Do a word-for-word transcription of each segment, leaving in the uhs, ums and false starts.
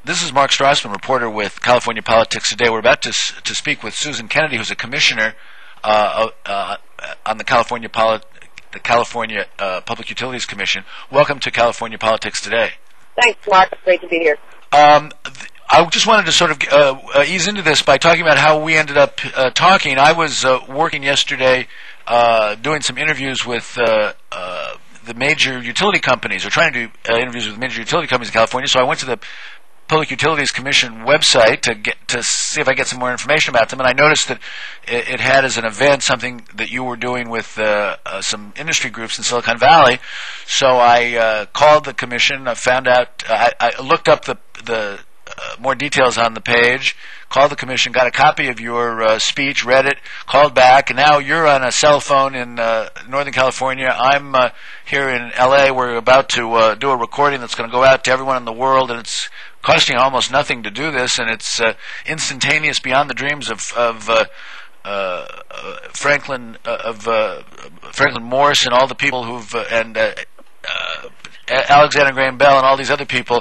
This is Mark Strassman, reporter with California Politics Today. We're about to to speak with Susan Kennedy, who's a commissioner uh, uh, on the California Poli- the California uh, Public Utilities Commission. Welcome to California Politics Today. Thanks, Mark. It's great to be here. Um, th- I just wanted to sort of uh, uh, ease into this by talking about how we ended up uh, talking. I was uh, working yesterday uh, doing some interviews with uh, uh, the major utility companies, or trying to do uh, interviews with major utility companies in California. So I went to the Public Utilities Commission website to get to see if I get some more information about them, and I noticed that it, it had as an event something that you were doing with uh, uh, some industry groups in Silicon Valley. So I uh, called the commission. I found out. Uh, I, I looked up the the uh, more details on the page. Called the commission, got a copy of your uh, speech, read it, called back, and now you're on a cell phone in uh, Northern California. I'm uh, here in L A. We're about to uh, do a recording that's going to go out to everyone in the world, and it's costing almost nothing to do this, and it's uh, instantaneous beyond the dreams of, of uh, uh, uh, Franklin uh, of uh, Franklin Morse and all the people who've uh, and uh, uh, Alexander Graham Bell and all these other people.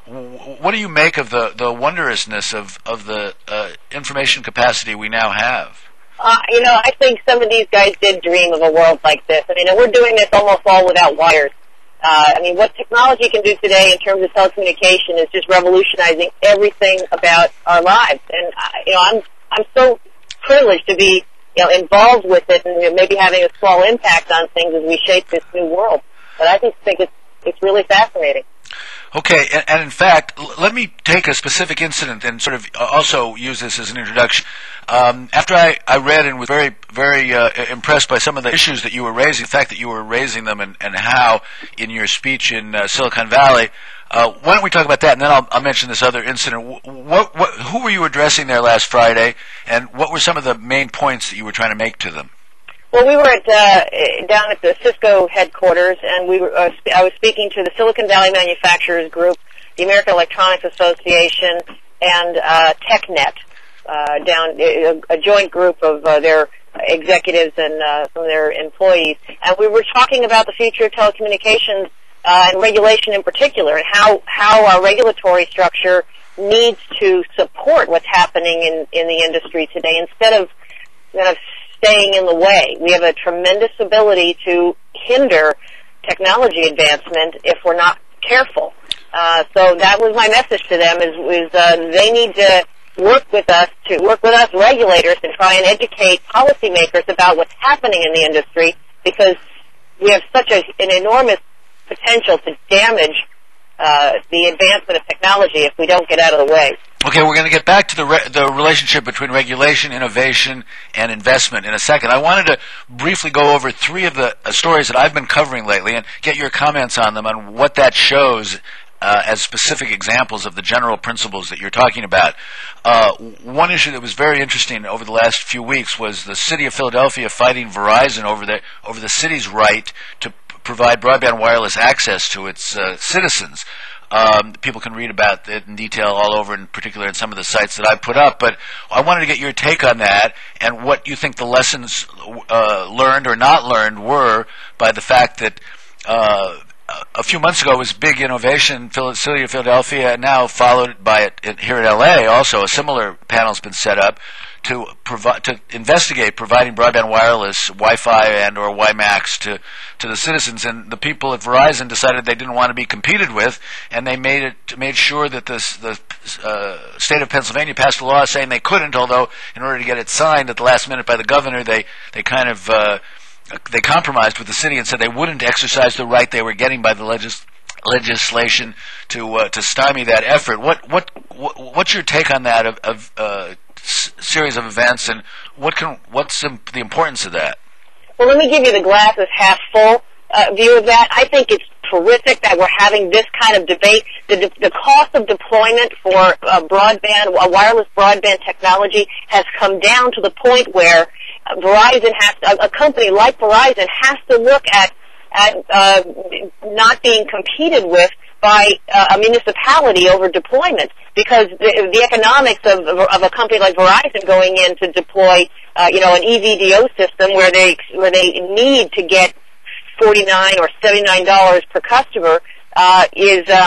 What do you make of the, the wondrousness of, of the uh, information capacity we now have? Uh, you know, I think some of these guys did dream of a world like this. I mean, we're doing this almost all without wires. Uh, I mean, what technology can do today in terms of telecommunication is just revolutionizing everything about our lives. And, uh, you know, I'm I'm so privileged to be, you know, involved with it and you know, maybe having a small impact on things as we shape this new world. But I just think it's it's really fascinating. Okay, and, and in fact, l- let me take a specific incident and sort of also use this as an introduction. Um, after I, I read and was very, very uh, impressed by some of the issues that you were raising, the fact that you were raising them and, and how in your speech in uh, Silicon Valley, uh, why don't we talk about that, and then I'll, I'll mention this other incident. What, what, who were you addressing there last Friday, and what were some of the main points that you were trying to make to them? Well, we were at uh, down at the Cisco headquarters, and we were. Uh, sp- I was speaking to the Silicon Valley Manufacturers Group, the American Electronics Association, and uh, TechNet, uh, down a, a joint group of uh, their executives and uh, some of their employees. And we were talking about the future of telecommunications uh, and regulation in particular, and how how our regulatory structure needs to support what's happening in in the industry today instead of kind of staying in the way. We have a tremendous ability to hinder technology advancement if we're not careful. Uh, so that was my message to them: is, is uh, they need to work with us to work with us regulators and try and educate policymakers about what's happening in the industry, because we have such a, an enormous potential to damage uh, the advancement of technology if we don't get out of the way. Okay, we're going to get back to the re- the relationship between regulation, innovation, and investment in a second. I wanted to briefly go over three of the uh, stories that I've been covering lately and get your comments on them, on what that shows uh, as specific examples of the general principles that you're talking about. Uh, one issue that was very interesting over the last few weeks was the city of Philadelphia fighting Verizon over the over the city's right to p- provide broadband wireless access to its uh, citizens. Um, people can read about it in detail all over, in particular in some of the sites that I put up. But I wanted to get your take on that and what you think the lessons uh, learned or not learned were by the fact that uh, a few months ago was big innovation in the city of Philadelphia, and now followed by it, it here in L A. Also, a similar panel has been set up to provide to investigate providing broadband wireless, Wi-Fi and or WiMAX to to the citizens. And the people at Verizon decided they didn't want to be competed with, and they made it made sure that this, the uh, state of Pennsylvania passed a law saying they couldn't. Although, in order to get it signed at the last minute by the governor, they they kind of uh, they compromised with the city and said they wouldn't exercise the right they were getting by the legis- legislation to uh, to stymie that effort. What what what what's your take on that of, of uh, series of events, and what can what's the importance of that? Well, let me give you the glass is half full uh, view of that. I think it's terrific that we're having this kind of debate. The, de- the cost of deployment for uh, broadband, uh, wireless broadband technology has come down to the point where uh, Verizon has to, a, a company like Verizon has to look at at uh, not being competed with by uh, a municipality over deployment, because the, the economics of, of a company like Verizon going in to deploy, uh, you know, an E V D O system where they where they need to get forty-nine or seventy-nine dollars per customer uh, is um,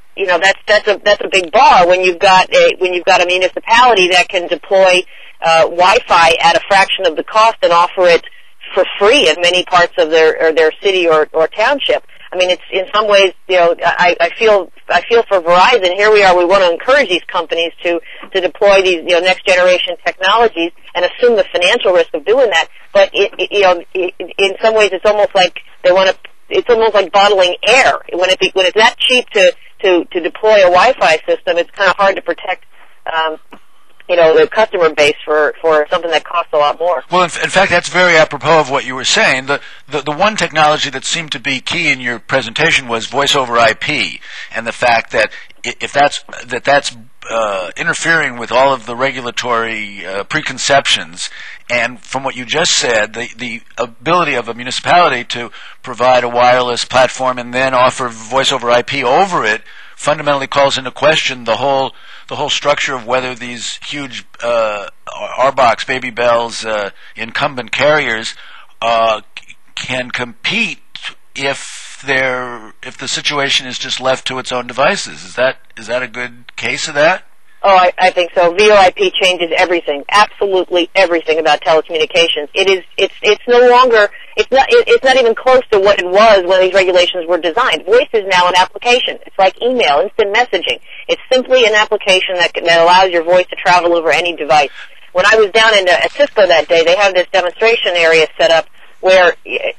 you know, that's that's a that's a big bar when you've got a when you've got a municipality that can deploy uh, Wi-Fi at a fraction of the cost and offer it for free in many parts of their or their city or, or township. I mean, it's in some ways, you know, I, I feel I feel for Verizon. Here we are. We want to encourage these companies to to deploy these, you know, next generation technologies and assume the financial risk of doing that. But it, it, you know, it, in some ways, it's almost like they want to. It's almost like bottling air. When it be, when it's that cheap to to to deploy a Wi-Fi system, it's kind of hard to protect. Um, you know, the customer base for, for something that costs a lot more. Well, in, f- in fact, that's very apropos of what you were saying. The, the the one technology that seemed to be key in your presentation was voice over I P, and the fact that if that's that that's uh, interfering with all of the regulatory uh, preconceptions. And from what you just said, the the ability of a municipality to provide a wireless platform and then offer voice over I P over it fundamentally calls into question the whole the whole structure of whether these huge uh, R box, Baby Bells, uh, incumbent carriers uh, c- can compete if they're if the situation is just left to its own devices. Is that is that a good case of that? Oh, I, I think so. V O I P changes everything, absolutely everything about telecommunications. It is, it's, it's no longer, it's not, it, it's not even close to what it was when these regulations were designed. Voice is now an application. It's like email, instant messaging. It's simply an application that that allows your voice to travel over any device. When I was down in uh, at Cisco that day, they have this demonstration area set up where,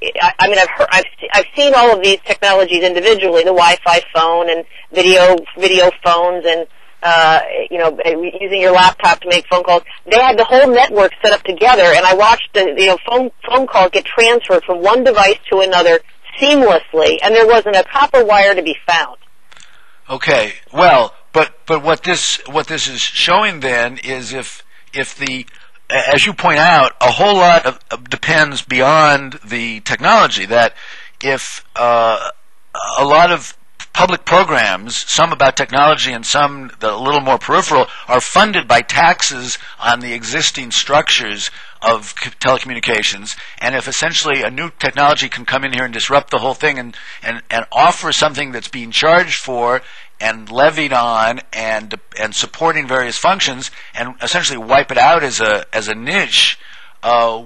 I mean, I've heard, I've, I've seen all of these technologies individually, the Wi-Fi phone and video, video phones and Uh, you know, using your laptop to make phone calls. They had the whole network set up together, and I watched the, you know, phone phone calls get transferred from one device to another seamlessly, and there wasn't a copper wire to be found. Okay, well, but but what this what this is showing then is if if the as you point out, a whole lot of, of depends beyond the technology. That if uh, a lot of public programs, some about technology and some a little more peripheral, are funded by taxes on the existing structures of telecommunications. And if essentially a new technology can come in here and disrupt the whole thing and, and, and offer something that's being charged for and levied on and and supporting various functions and essentially wipe it out as a as a niche, uh,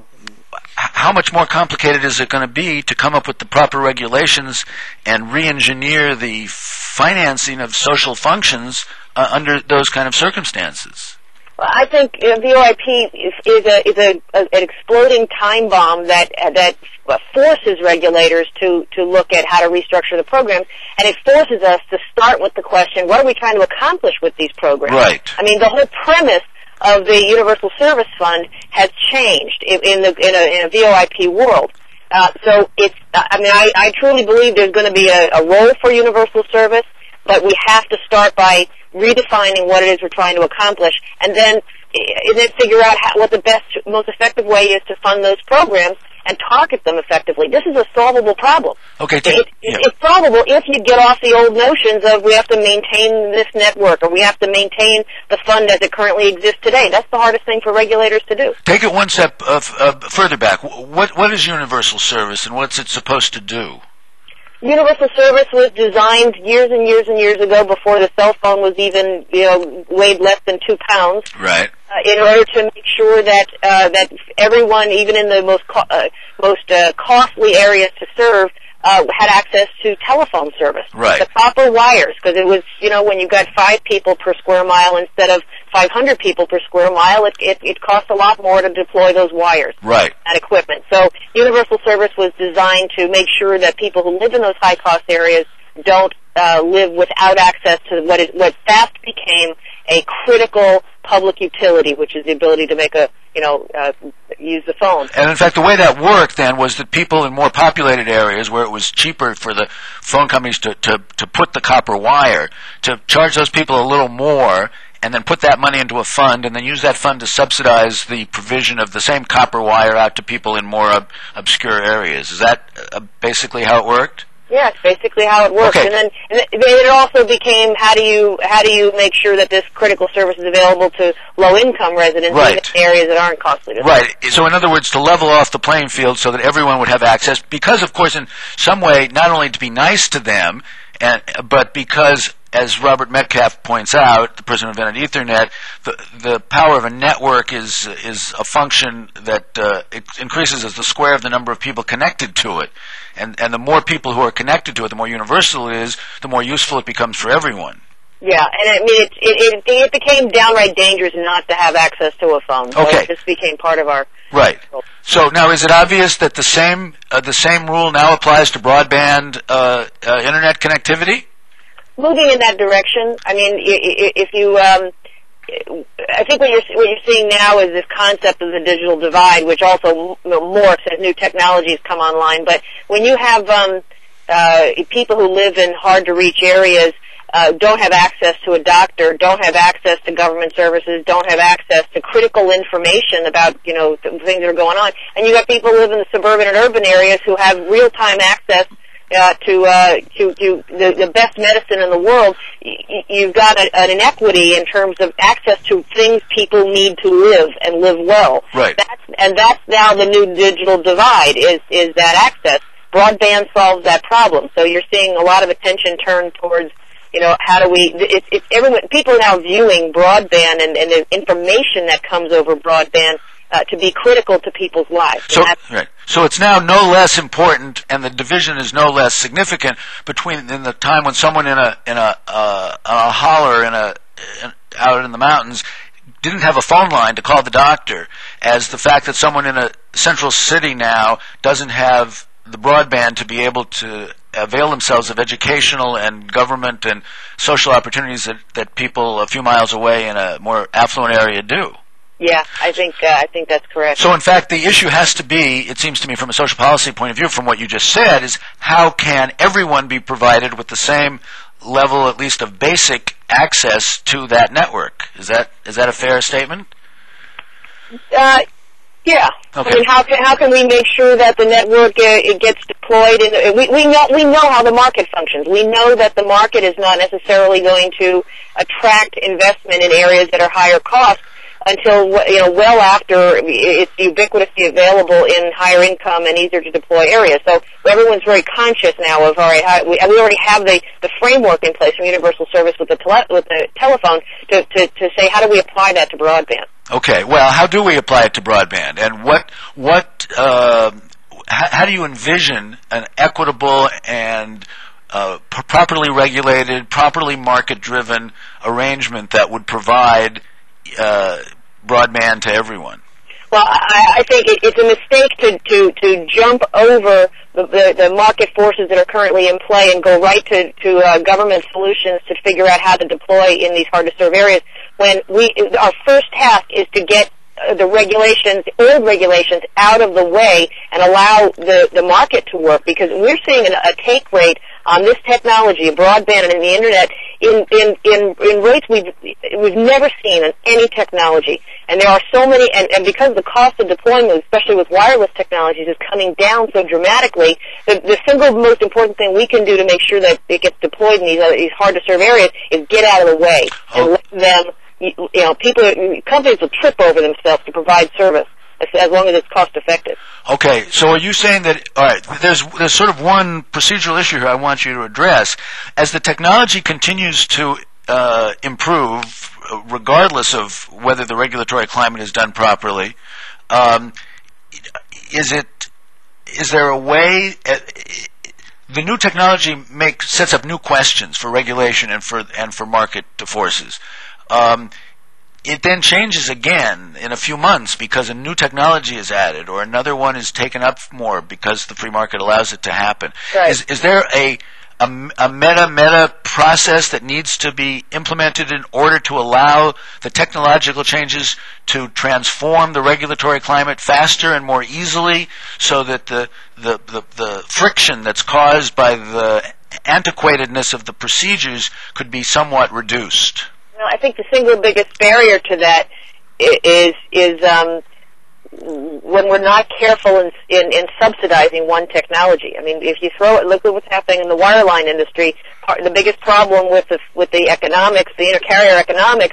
how much more complicated is it going to be to come up with the proper regulations and re-engineer the financing of social functions uh, under those kind of circumstances? Well, I think you know, V O I P is, is, a, is a, a, an exploding time bomb that that forces regulators to, to look at how to restructure the programs, and it forces us to start with the question, what are we trying to accomplish with these programs? Right. I mean, the whole premise of the Universal Service Fund has changed in, in, the, in, a, in a V O I P world. Uh, so it's, I mean, I, I truly believe there's going to be a, a role for universal service, but we have to start by redefining what it is we're trying to accomplish, and then, and then figure out how, what the best, most effective way is to fund those programs and target them effectively. This is a solvable problem. Okay, t- it, yeah. It's solvable if you get off the old notions of we have to maintain this network or we have to maintain the fund as it currently exists today. That's the hardest thing for regulators to do. Take it one step uh, f- uh, further back. What what is universal service and what's it supposed to do? Universal service was designed years and years and years ago before the cell phone was even, you know, weighed less than two pounds. Right. Uh, in order to make sure that uh, that everyone, even in the most co- uh, most uh, costly areas to serve, uh, had access to telephone service. Right. The copper wires, because it was, you know, when you got five people per square mile instead of five hundred people per square mile, it, it, it cost a lot more to deploy those wires. Right. And equipment. So universal service was designed to make sure that people who live in those high-cost areas don't uh, live without access to what is what fast became a critical public utility, which is the ability to make a, you know, uh, use the phone. And in fact, the way that worked then was that people in more populated areas where it was cheaper for the phone companies to, to, to put the copper wire, to charge those people a little more and then put that money into a fund and then use that fund to subsidize the provision of the same copper wire out to people in more ob- obscure areas. Is that uh, basically how it worked? Yeah, it's basically how it works. Okay. And then and then it also became how do you how do you make sure that this critical service is available to low income residents Right. even in areas that aren't costly to them. Right. So in other words, to level off the playing field so that everyone would have access, because of course in some way not only to be nice to them, and, but because as Robert Metcalfe points out, the person who invented Ethernet, the the power of a network is is a function that uh, it increases as the square of the number of people connected to it, and and the more people who are connected to it, the more universal it is, the more useful it becomes for everyone. Yeah, and I mean, it, it, it, it became downright dangerous not to have access to a phone. So okay. It just became part of our... Right. So now, is it obvious that the same uh, the same rule now applies to broadband uh, uh, internet connectivity? Moving in that direction. I mean, if you... Um, I think what you're, what you're seeing now is this concept of the digital divide, which also morphs as new technologies come online. But when you have um, uh, people who live in hard-to-reach areas, Uh, don't have access to a doctor, don't have access to government services, don't have access to critical information about, you know, th- things that are going on. And you got people who live in the suburban and urban areas who have real-time access uh, to, uh, to to the, the best medicine in the world. Y- you've got a, an inequity in terms of access to things people need to live and live well. Right. That's, and that's now the new digital divide, is, is that access. Broadband solves that problem. So you're seeing a lot of attention turned towards, you know, how do we, it's, it's everyone, people are now viewing broadband and, and the information that comes over broadband uh, to be critical to people's lives. So, right. So it's now no less important, and the division is no less significant between in the time when someone in a in a, uh, a holler in a in, out in the mountains didn't have a phone line to call the doctor, as the fact that someone in a central city now doesn't have the broadband to be able to avail themselves of educational and government and social opportunities that, that people a few miles away in a more affluent area do. Yeah, I think uh, I think that's correct. So, in fact, the issue has to be, it seems to me, from a social policy point of view, from what you just said, is how can everyone be provided with the same level, at least, of basic access to that network? Is that is that a fair statement? Uh, Yeah. Okay. I mean, how can how can we make sure that the network uh, it gets deployed? And we we know we know how the market functions. We know that the market is not necessarily going to attract investment in areas that are higher cost until, you know, well after it's ubiquitously available in higher income and easier to deploy areas. So everyone's very conscious now of, all right, how, we, we already have the, the framework in place from universal service with the tele, with the telephone to, to to say how do we apply that to broadband. Okay, well, how do we apply it to broadband, and what what uh, how, how do you envision an equitable and uh, p- properly regulated, properly market-driven arrangement that would provide uh, broadband to everyone? Well, I, I think it, it's a mistake to, to, to jump over the, the, the market forces that are currently in play and go right to, to uh, government solutions to figure out how to deploy in these hard-to-serve areas, when we our first task is to get uh, the regulations, old regulations, out of the way and allow the, the market to work, because we're seeing an, a take rate on this technology, broadband and the internet, in, in, in, in rates we've, we've never seen in any technology. And there are so many, and, and because the cost of deployment, especially with wireless technologies, is coming down so dramatically, the, the single most important thing we can do to make sure that it gets deployed in these, uh, these hard-to-serve areas is get out of the way and oh. let them, you know, people, companies will trip over themselves to provide service as, as long as it's cost-effective. Okay, so are you saying that, all right, there's there's sort of one procedural issue here I want you to address. As the technology continues to uh, improve, regardless of whether the regulatory climate is done properly, um, is it is there a way? Uh, the new technology makes sets up new questions for regulation and for and for market forces. Um, It then changes again in a few months because a new technology is added, or another one is taken up more because the free market allows it to happen. Right. Is, is there a, a, a meta-meta process that needs to be implemented in order to allow the technological changes to transform the regulatory climate faster and more easily, so that the, the, the, the friction that's caused by the antiquatedness of the procedures could be somewhat reduced? Well, I think the single biggest barrier to that is is um, when we're not careful in, in, in subsidizing one technology. I mean, if you throw it, look at what's happening in the wireline industry. Part, the biggest problem with the with the economics, the intercarrier economics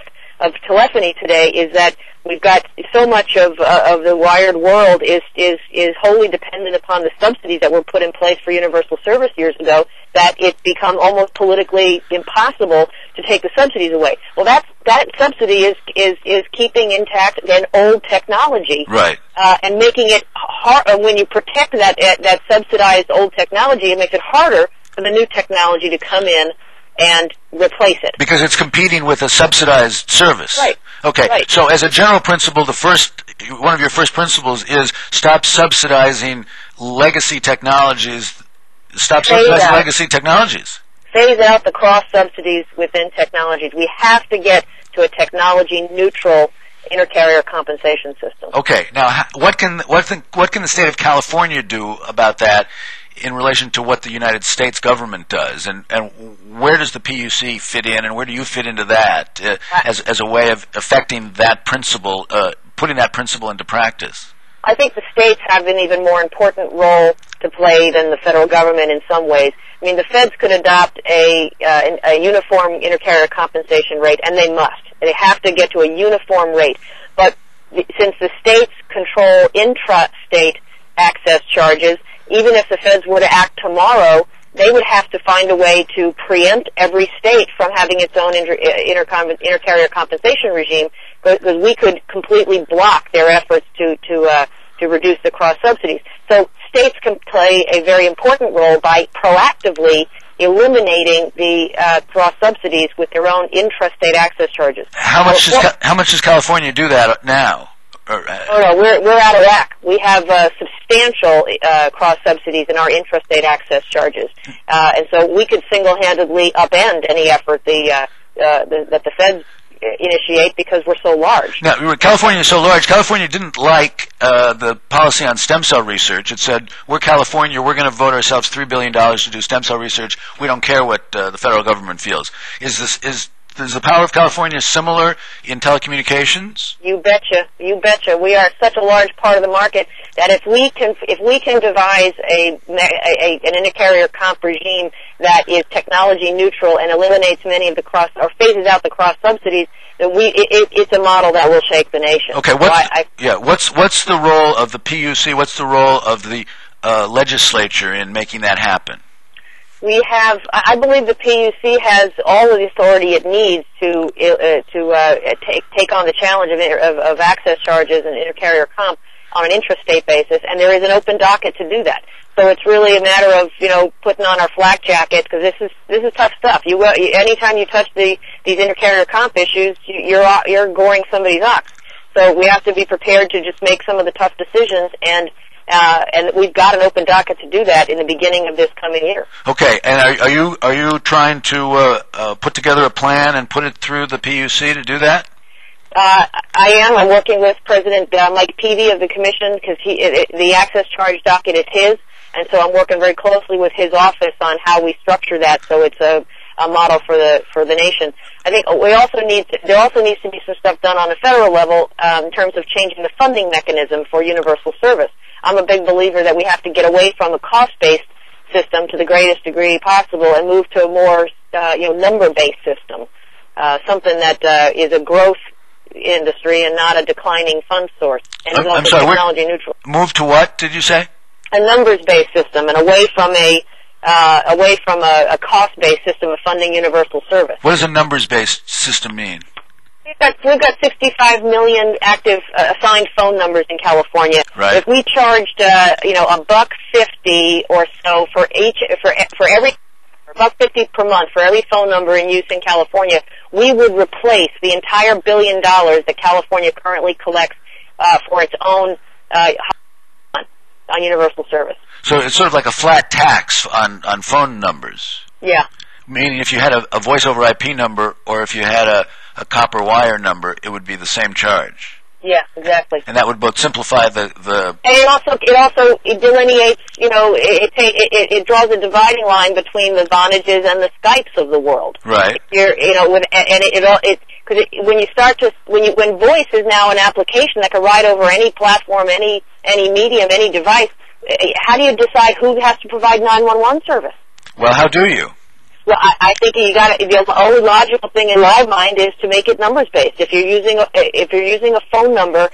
of telephony today is that we've got so much of uh, of the wired world is is is wholly dependent upon the subsidies that were put in place for universal service years ago that it's become almost politically impossible to take the subsidies away. Well, that's, that subsidy is is is keeping intact an old technology, right? Uh, and making it hard. When you protect that that subsidized old technology, it makes it harder for the new technology to come in and replace it. Because it's competing with a subsidized service. Right. Okay. Right. So as a general principle, the first, one of your first principles is stop subsidizing legacy technologies. Stop Phase subsidizing out. legacy technologies. Phase out the cross subsidies within technologies. We have to get to a technology neutral intercarrier compensation system. Okay. Now, what can what can, what can the state of California do about that in relation to what the United States government does, and, and where does the P U C fit in, and where do you fit into that uh, as as a way of affecting that principle, uh, putting that principle into practice? I think the states have an even more important role to play than the federal government in some ways. I mean, the feds could adopt a, uh, a uniform intercarrier compensation rate, and they must. They have to get to a uniform rate. But since the states control intra-state access charges, even if the feds were to act tomorrow, they would have to find a way to preempt every state from having its own inter, intercom, intercarrier compensation regime, because we could completely block their efforts to to uh, to reduce the cross subsidies. So states can play a very important role by proactively eliminating the uh, cross subsidies with their own intrastate access charges. How much well, does how much does California do that now? Or, uh, oh no, we're we're out of whack. We have uh, substantial uh, cross subsidies in our intrastate access charges, uh, and so we could single-handedly upend any effort the, uh, uh, the that the feds initiate because we're so large. Now, California is so large. California didn't like uh, the policy on stem cell research. It said, we're California, we're going to vote ourselves three billion dollars to do stem cell research. We don't care what uh, the federal government feels. Is this is is the power of California similar in telecommunications? You betcha, you betcha. We are such a large part of the market that if we can, if we can devise a, a an intercarrier comp regime that is technology neutral and eliminates many of the cross or phases out the cross subsidies, then we it, it, it's a model that will shake the nation. Okay, what's so I, I, yeah, what's what's the role of the P U C? What's the role of the uh, legislature in making that happen? We have, I believe the P U C has all of the authority it needs to uh, to uh, take take on the challenge of, inter, of of access charges and intercarrier comp on an intrastate basis, and there is an open docket to do that. So it's really a matter of, you know, putting on our flak jackets, because this is this is tough stuff. You, uh, you anytime you touch the these intercarrier comp issues, you, you're you're goring somebody's ox. So we have to be prepared to just make some of the tough decisions, and uh, and we've got an open docket to do that in the beginning of this coming year. Okay, and are, are you are you trying to uh, uh, put together a plan and put it through the P U C to do that? Uh, I am. I'm working with President uh, Mike Peavy of the Commission, because he it, it, the access charge docket is his, and so I'm working very closely with his office on how we structure that so it's a, a model for the for the nation. I think we also need to, there also needs to be some stuff done on a federal level um, in terms of changing the funding mechanism for universal service. I'm a big believer that we have to get away from a cost-based system to the greatest degree possible and move to a more uh, you know number-based system, uh, something that uh, is a growth industry and not a declining fund source, and I'm, is also I'm sorry, technology neutral. Move to what, did you say? A numbers-based system, and away from a uh, away from a, a cost-based system of funding universal service. What does a numbers-based system mean? We've got, we've got sixty-five million active uh, assigned phone numbers in California. Right. If we charged, uh, you know, a buck fifty or so for each for for every a buck fifty per month for every phone number in use in California, we would replace the entire billion dollars that California currently collects uh, for its own uh, on universal service. So it's sort of like a flat tax on, on phone numbers. Yeah. Meaning if you had a, a voice over I P number or if you had a, a copper wire number, it would be the same charge. Yeah, exactly. And that would both simplify the, the and it also it also it delineates, you know, it it, it it draws a dividing line between the Vonages and the Skypes of the world. Right. You're, you know, with and it it, it because it, when you start to when you when voice is now an application that can ride over any platform, any any medium, any device, how do you decide who has to provide nine one one service? Well, how do you? Well, I, I think you got the only logical thing in my mind is to make it numbers based. If you're using a, if you're using a phone number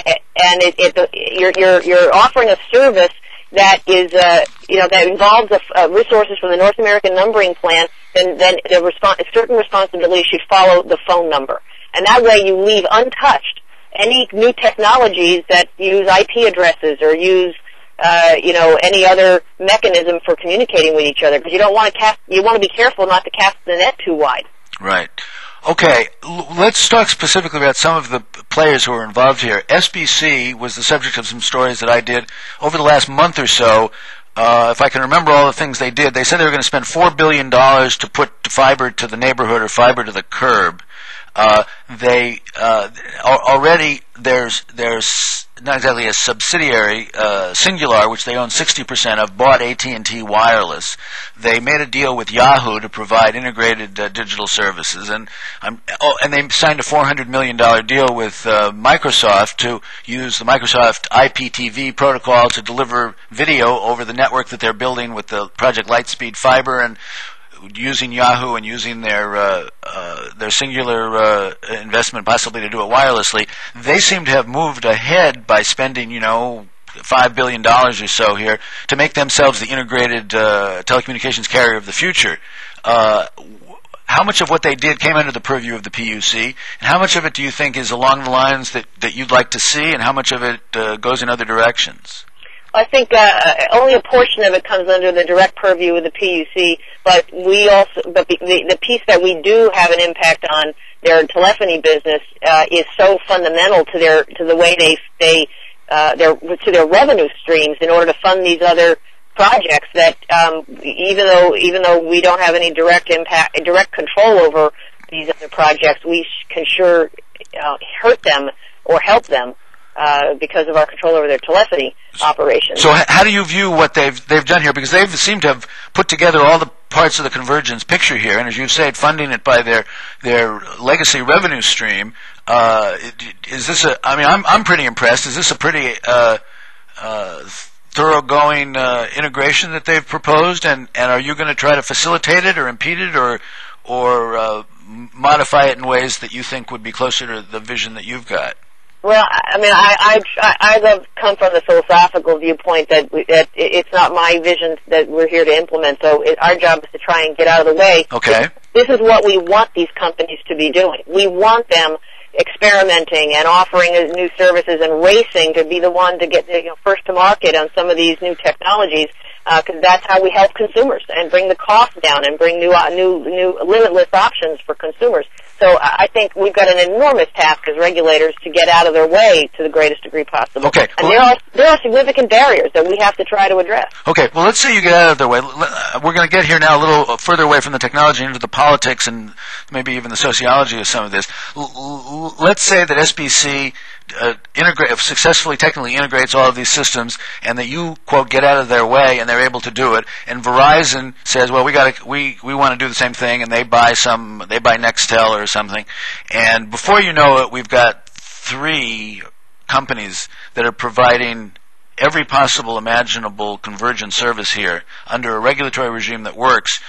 and it, it you're you're you're offering a service that is uh you know that involves a, uh, resources from the North American Numbering Plan, then then the respons- certain responsibilities should follow the phone number, and that way you leave untouched any new technologies that use I P addresses or use uh, you know any other mechanism for communicating with each other, because you don't want to cast you want to be careful not to cast the net too wide. Right. Okay, L- let's talk specifically about some of the players who are involved here. S B C was the subject of some stories that I did over the last month or so. Uh, if I can remember all the things they did, they said they were going to spend four billion dollars to put fiber to the neighborhood or fiber to the curb. Uh, they uh, already there's there's not exactly a subsidiary, uh, Singular, which they own sixty percent of, bought A T and T Wireless. They made a deal with Yahoo to provide integrated uh, digital services, and um, oh, and they signed a four hundred million dollars deal with uh, Microsoft to use the Microsoft I P T V protocol to deliver video over the network that they're building with the Project Lightspeed Fiber, and using Yahoo and using their uh, uh, their Singular uh, investment possibly to do it wirelessly. They seem to have moved ahead by spending, you know, five billion dollars or so here to make themselves the integrated uh, telecommunications carrier of the future. Uh, how much of what they did came under the purview of the P U C, and how much of it do you think is along the lines that, that you'd like to see, and how much of it uh, goes in other directions? I think uh, only a portion of it comes under the direct purview of the P U C, but we also, but the, the piece that we do have an impact on their telephony business uh, is so fundamental to their to the way they they uh, their to their revenue streams in order to fund these other projects that um, even though even though we don't have any direct impact direct control over these other projects, we can sure uh, hurt them or help them. Uh, because of our control over their telephony operations. So how do you view what they've they've done here? Because they seem to have put together all the parts of the convergence picture here, and as you said, funding it by their their legacy revenue stream. Uh, is this a? I mean, I'm I'm pretty impressed. Is this a pretty uh, uh, thoroughgoing uh, integration that they've proposed? And, and are you going to try to facilitate it or impede it or or uh, modify it in ways that you think would be closer to the vision that you've got? Well, I mean, I I I love come from the philosophical viewpoint that we, that it's not my vision that we're here to implement. So it, our job is to try and get out of the way. Okay. This is what we want these companies to be doing. We want them experimenting and offering new services and racing to be the one to get you know, first to market on some of these new technologies, because uh, that's how we help consumers and bring the cost down and bring new uh, new new limitless options for consumers. So I think we've got an enormous task as regulators to get out of their way to the greatest degree possible. Okay. And well, there are there are significant barriers that we have to try to address. Okay. Well, let's say you get out of their way. We're going to get here now a little further away from the technology into the politics and maybe even the sociology of some of this. L- let's say that S B C uh, integrate, successfully technically integrates all of these systems, and that you, quote, get out of their way, and they're able to do it. And Verizon says, well, we got we we want to do the same thing, and they buy some, they buy Nextel or something. And before you know it, we've got three companies that are providing every possible imaginable convergent service here under a regulatory regime that works.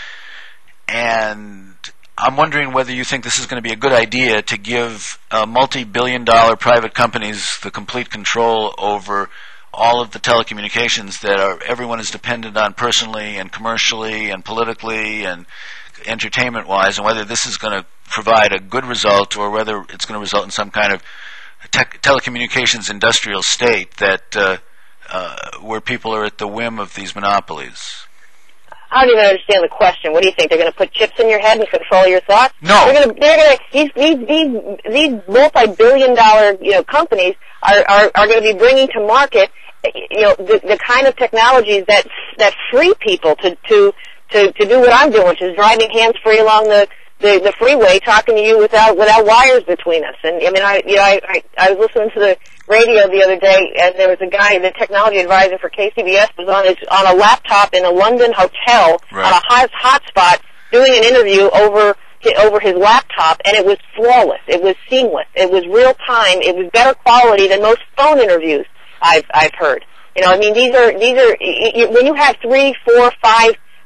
And I'm wondering whether you think this is going to be a good idea to give uh, multi-billion dollar private companies the complete control over all of the telecommunications that are, everyone is dependent on personally and commercially and politically and entertainment-wise, and whether this is going to provide a good result or whether it's going to result in some kind of tech, telecommunications industrial state that uh, uh, where people are at the whim of these monopolies. I don't even understand the question. What do you think? They're going to put chips in your head and control your thoughts? No. They're going to. They're going to. These these these these multi-billion-dollar you know companies are are, are going to be bringing to market you know the, the kind of technologies that that free people to to to to do what I'm doing, which is driving hands-free along the. The, the freeway, talking to you without without wires between us. And I mean, I you know, I, I I was listening to the radio the other day, and there was a guy, the technology advisor for K C B S, was on his on a laptop in a London hotel right. on a hot hotspot doing an interview over over his laptop, and it was flawless. It was seamless. It was real time. It was better quality than most phone interviews I've I've heard. You know, I mean, these are these are when you have three, four, five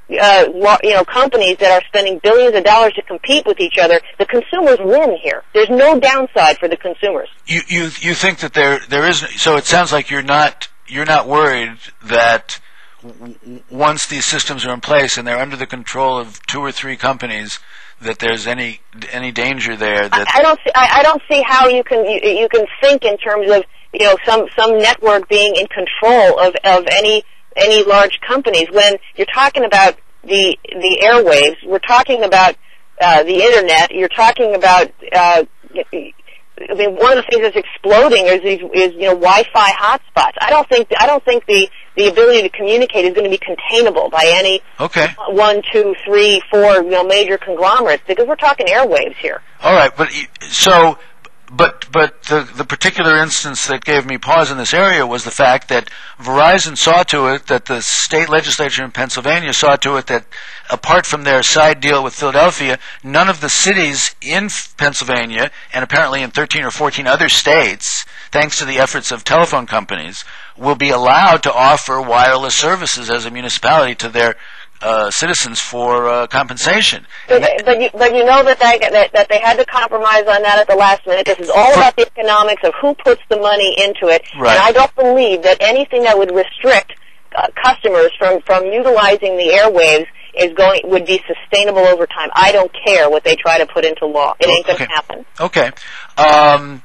uh, you know, companies that are spending billions of dollars to compete with each other, the consumers win here. There's no downside for the consumers. You you you think that there there is so it sounds like you're not you're not worried that w- once these systems are in place and they're under the control of two or three companies, that there's any any danger there. That I, I don't see. I, I don't see how you can you, you can think in terms of you know some some network being in control of of any. any large companies. When you're talking about the the airwaves, we're talking about uh, the internet. You're talking about. Uh, I mean, one of the things that's exploding is is, is you know Wi-Fi hotspots. I don't think I don't think the the ability to communicate is going to be containable by any okay. one, two, three, four you know major conglomerates because we're talking airwaves here. All right, but so. But but the the particular instance that gave me pause in this area was the fact that Verizon saw to it, that the state legislature in Pennsylvania saw to it that apart from their side deal with Philadelphia, none of the cities in Pennsylvania, and apparently in thirteen or fourteen other states, thanks to the efforts of telephone companies, will be allowed to offer wireless services as a municipality to their Uh, citizens for uh, compensation. But, but, you, but you know that they, that, that they had to compromise on that at the last minute. This is all about the economics of who puts the money into it. Right. And I don't believe that anything that would restrict uh, customers from, from utilizing the airwaves is going would be sustainable over time. I don't care what they try to put into law. It ain't going to okay. happen. Okay. Um,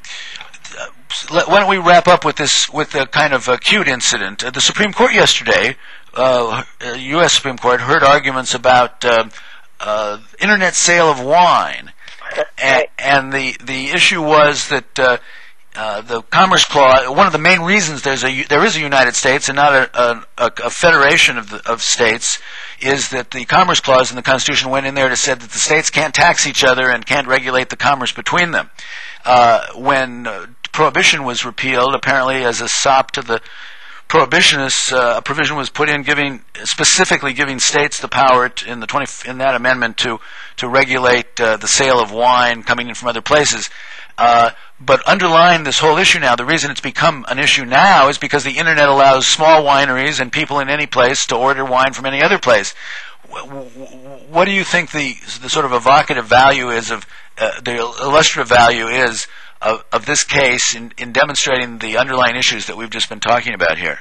why don't we wrap up with this with the kind of acute incident? Uh, the Supreme Court yesterday, uh, U S Supreme Court, heard arguments about uh, uh, internet sale of wine, and, right. and the the issue was that uh, uh, the Commerce Clause. One of the main reasons there's a there is a United States and not a, a, a federation of the, of states is that the Commerce Clause in the Constitution went in there to say that the states can't tax each other and can't regulate the commerce between them. Uh, when uh, Prohibition was repealed, apparently as a sop to the prohibitionists, uh, a provision was put in giving specifically giving states the power to, in the twenty in that amendment to to regulate uh, the sale of wine coming in from other places. Uh, but underlying this whole issue now, the reason it's become an issue now is because the internet allows small wineries and people in any place to order wine from any other place. What do you think the the sort of evocative value is of uh, the illustrative value is of, of this case in, in demonstrating the underlying issues that we've just been talking about here?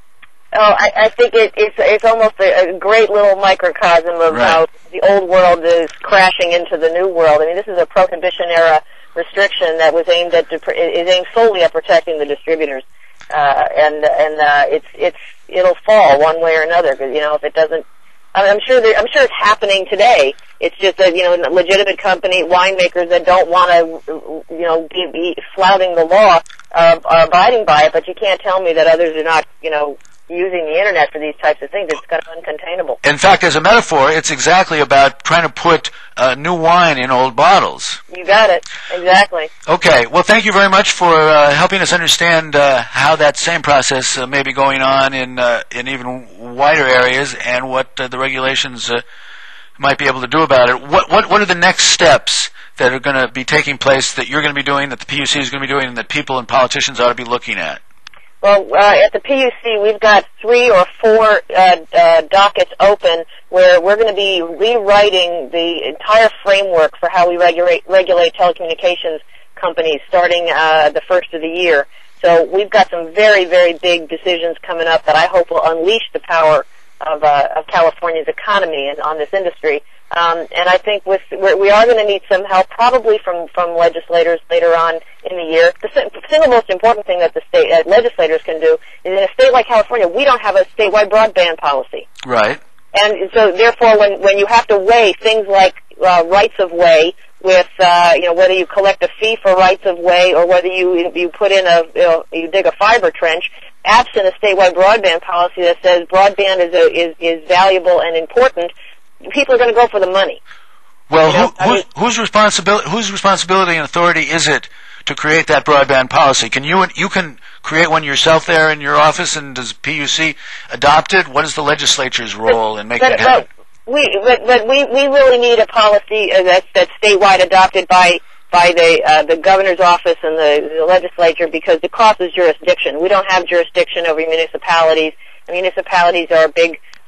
Oh, I, I think it, it's it's almost a, a great little microcosm of right. how the old world is crashing into the new world. I mean, this is a prohibition era restriction that was aimed at is aimed solely at protecting the distributors, uh, and and uh, it's it's it'll fall one way or another because you know if it doesn't. I'm sure there, I'm sure it's happening today. It's just that you know legitimate company winemakers that don't want to you know be, be flouting the law uh, are abiding by it, but you can't tell me that others are not you know using the internet for these types of things. It's kind of uncontainable. In fact, as a metaphor, it's exactly about trying to put uh, new wine in old bottles. You got it. Exactly. Okay. Well, thank you very much for uh, helping us understand uh, how that same process uh, may be going on in uh, in even wider areas and what uh, the regulations uh, might be able to do about it. What what what are the next steps that are going to be taking place that you're going to be doing, that the P U C is going to be doing, and that people and politicians ought to be looking at? Well, uh, at the P U C, we've got three or four uh, uh, dockets open where we're going to be rewriting the entire framework for how we regulate, regulate telecommunications companies starting uh, the first of the year. So we've got some very, very big decisions coming up that I hope will unleash the power of, uh, of California's economy and on this industry. Um, and I think with, we're, we are going to need some help, probably from, from legislators later on in the year. The single most important thing that the state uh, legislators can do is in a state like California, we don't have a statewide broadband policy. Right. And so, therefore, when when you have to weigh things like uh, rights of way with, uh, you know, whether you collect a fee for rights of way or whether you you put in a, you know, you dig a fiber trench, absent a statewide broadband policy that says broadband is a, is is valuable and important, people are going to go for the money. Well, you know, who, who's, whose responsibility whose responsibility and authority is it to create that broadband policy? Can you you can create one yourself there in your office, and does P U C adopt it? What is the legislature's role but, in making but, it happen? But we but, but we we really need a policy uh, that's that's statewide adopted by by the uh, the governor's office and the, the legislature, because it crosses jurisdiction. We don't have jurisdiction over municipalities. Municipalities are big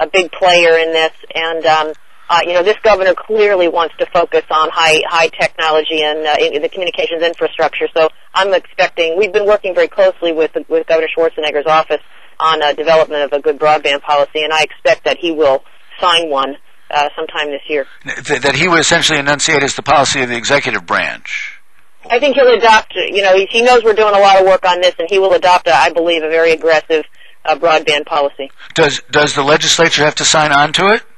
a big player in this, and um, uh, you know, this governor clearly wants to focus on high high technology and uh, in the communications infrastructure. So I'm expecting. We've been working very closely with with Governor Schwarzenegger's office on uh, development of a good broadband policy, and I expect that he will sign one uh, sometime this year. That he would essentially enunciate as the policy of the executive branch. I think he'll adopt. You know, he, he knows we're doing a lot of work on this, and he will adopt, a, I believe, a very aggressive uh, broadband policy. Does does the legislature have to sign on to it?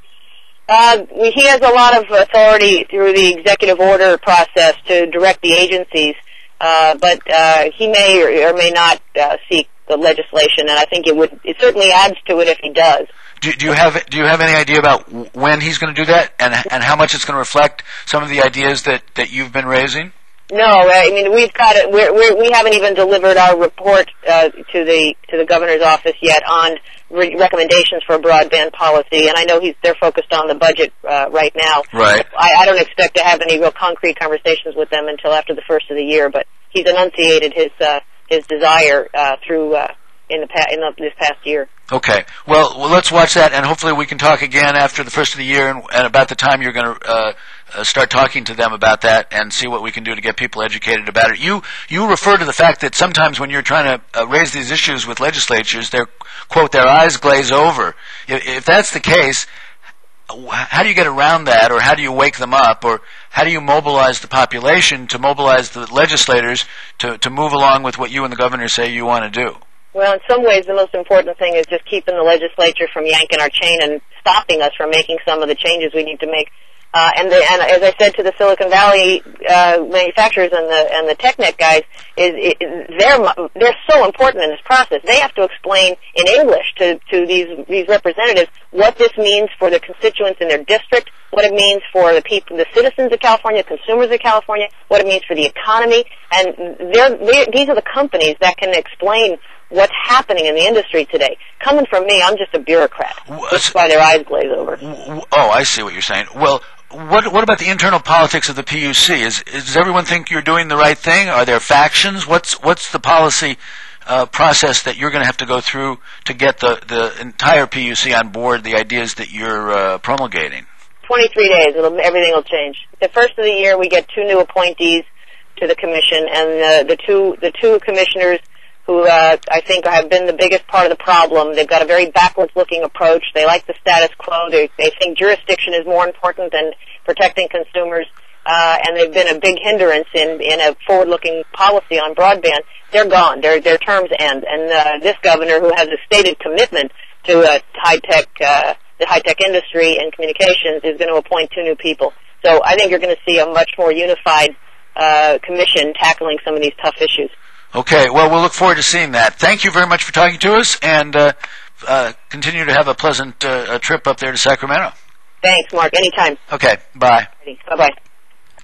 Uh, he has a lot of authority through the executive order process to direct the agencies, uh, but uh, he may or, or may not uh, seek the legislation, and I think it would. It certainly adds to it if he does. Do, do you have Do you have any idea about when he's going to do that, and and how much it's going to reflect some of the ideas that, that you've been raising? No, I mean we've got it. We're, we're, we haven't even delivered our report uh, to the to the governor's office yet on re- recommendations for a broadband policy, and I know he's they're focused on the budget uh, right now. Right. I, I don't expect to have any real concrete conversations with them until after the first of the year, but he's enunciated his uh, his desire uh, through uh, in the pa- in the, this past year. Okay. Well, well, let's watch that, and hopefully we can talk again after the first of the year, and, and about the time you're going to uh, uh, start talking to them about that, and see what we can do to get people educated about it. You you refer to the fact that sometimes when you're trying to uh, raise these issues with legislatures, their quote their eyes glaze over. If, if that's the case, how do you get around that, or how do you wake them up, or how do you mobilize the population to mobilize the legislators to to move along with what you and the governor say you want to do? Well, in some ways, the most important thing is just keeping the legislature from yanking our chain and stopping us from making some of the changes we need to make. Uh, and, the, and as I said to the Silicon Valley uh, manufacturers and the and the TechNet guys, is, is they're they're so important in this process. They have to explain in English to to these these representatives what this means for the constituents in their district, what it means for the people, the citizens of California, consumers of California, what it means for the economy, and they're, they're, these are the companies that can explain what's happening in the industry today. Coming from me, I'm just a bureaucrat. That's why their eyes glaze over. Oh, I see what you're saying. Well, what what about the internal politics of the P U C? Is, is does everyone think you're doing the right thing? Are there factions? What's what's the policy uh, process that you're going to have to go through to get the, the entire P U C on board the ideas that you're uh, promulgating? twenty-three days. It'll, everything will change. The first of the year, we get two new appointees to the commission, and uh, the two the two commissioners who uh, I think have been the biggest part of the problem. They've got a very backwards-looking approach. They like the status quo. They, they think jurisdiction is more important than protecting consumers, uh, and they've been a big hindrance in, in a forward-looking policy on broadband. They're gone. Their their terms end, and uh, this governor, who has a stated commitment to uh, high-tech, uh, the high-tech industry and communications, is going to appoint two new people. So I think you're going to see a much more unified uh, commission tackling some of these tough issues. Okay, well, we'll look forward to seeing that. Thank you very much for talking to us, and uh, uh, continue to have a pleasant uh, trip up there to Sacramento. Thanks, Mark. Anytime. Okay, bye. Bye-bye.